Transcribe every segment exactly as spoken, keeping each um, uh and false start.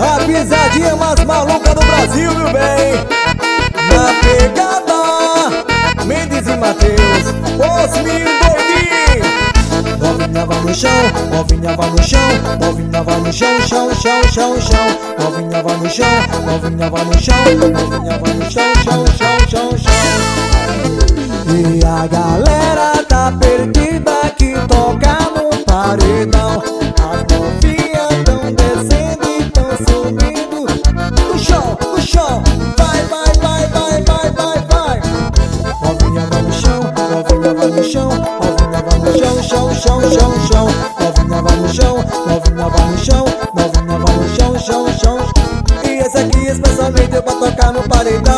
A pisadinha mais maluca do Brasil, meu bem. Na pegada, Mendes e Matheus, os mil doidinhos. Novinha vai no chão, novinha vai no chão, novinha vai no chão, chão, chão, chão, chão. Novinha vai no chão, novinha vai no chão, novinha vai no chão, chão, chão, chão, chão. E a galera tá perdida que toca no paredão. As novinhas tão descendo e tão subindo no chão, no chão. Vai, vai, vai, vai, vai, vai, vai. Novinha vai no chão, novinha vai no chão, novinha vai no chão, chão, chão, chão, chão. Novinha vai no chão, novinha vai no chão, novinha vai no chão, chão, chão. E esse aqui especialmente é pra tocar no paredão.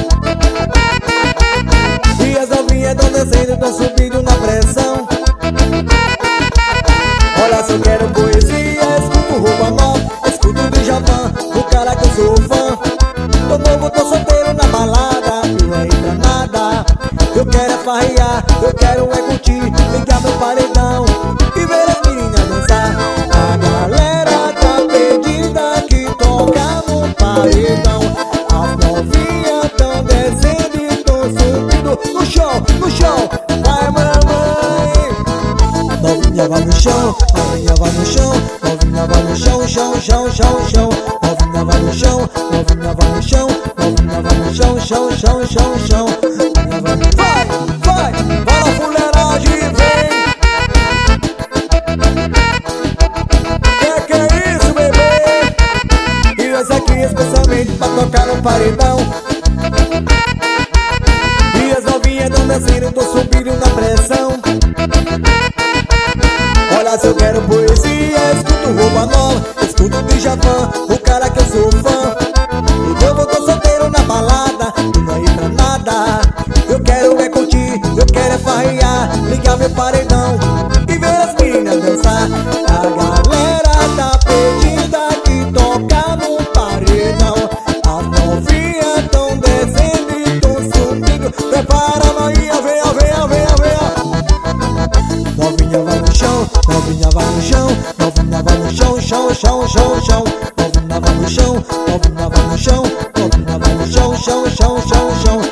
E as novinhas tão descendo, tão subindo na pressão. Olha, se eu quero poesia, escuto roupa nova, escuto o Djavan, o cara que eu sou fã. Tô novo, tô solteiro na balada, e não entra nada. Eu quero é farrear, eu quero é curtir, ligar meu paredão e ver as meninas dançar. A galera tá perdida que toca no paredão. As novinhas tão descendo e tão subindo no chão, no chão. Vai, mamãe. Novinha vai no chão, novinha vai no chão, novinha vai no chão, chão, chão, chão, chão. Novinha vai no chão, novinha vai no chão, novinha vai no chão, chão, chão, chão, chão. Vai, vai, vai na fuleiragem, vem. Que que é isso, bebê? E esse aqui especialmente pra tocar no paredão. E as novinhas tão descendo, tô subindo na pressão. Olha, se eu quero poesia, escuto roupa nova, escuto o Djavan, o cara que eu sou fã. E eu vou tô solteiro na balada, e não aí pra nada. Eu quero é curtir, eu quero é farrear, ligar meu paredão e ver as meninas dançar. A galera tá perdida que toca no paredão. As novinhas tão descendo e tão subindo. Prepara, novinha, venha, venha, venha, venha. Novinha vai no chão, novinha vai no chão, novinha vai no chão, chão, chão, chão, chão. Novinha vai no chão, novinha vai no chão, novinha vai no chão, chão, chão, chão, chão.